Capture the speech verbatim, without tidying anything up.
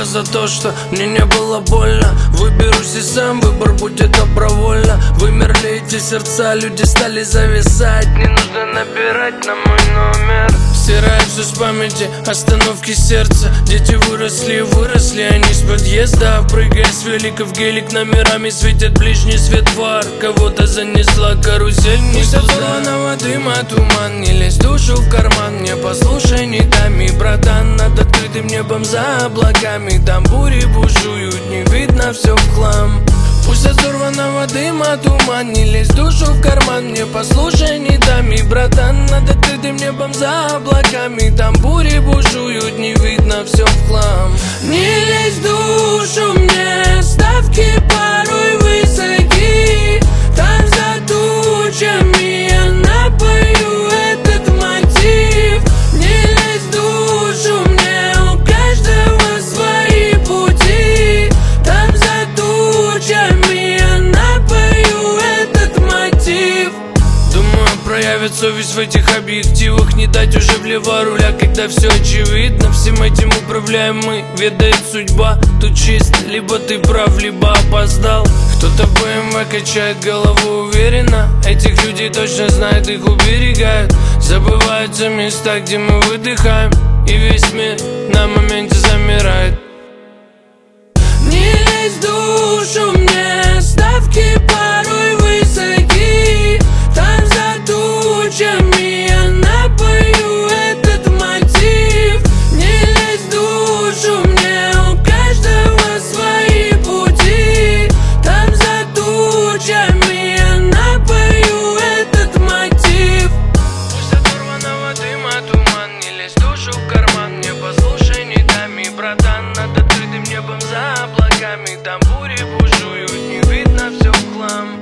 за то, что мне не было больно. Выберусь и сам, выбор будет добровольно. Вымерли эти сердца, люди стали зависать. Не нужно набирать на мой номер. Стираю все с памяти, остановки сердца. Дети выросли, выросли они с подъезда. Прыгая с велика в гелик, номерами светит ближний свет фар. Кого-то занесла карусель, не сорванного дыма туман. Не лезь душу в карман, не послушай ни дами, братан. Над открытым небом за облаками, там бури бушуют, не видно все в хлам. Пусть от сорванного дыма туман, не лезь душу в карман, не послушай ни дами, братан. Над открытым небом за облаками, там бури бушуют, не видно все в хлам. Не лезь в душу мне, ставки порой высоки. Там за тучами я напою этот мотив. Не лезь в душу мне, у каждого свои пути. Там за тучами я напою этот мотив. Думаю, проявит совесть в этих объективах. Не дать уже влево руля, когда все очевидно. Всем этим управляем мы, ведает судьба. Тут чисто, либо ты прав, либо опоздал. Кто-то в бэ эм вэ качает голову уверенно. Этих людей точно знают, их уберегают. Забываются места, где мы выдыхаем, и весь мир на моменте замирает. Не лезь в душу мне, ставки порой высоки. Там за тучами я напою этот мотив. Не лезь в душу мне, у каждого свои пути. Там за тучами я напою этот мотив. Пусть от сорванного дыма туман, не лезь в душу в карман, не послушай ни дами, братан. Над открытым небом за облаками, там бури бушуют, не видно все в хлам.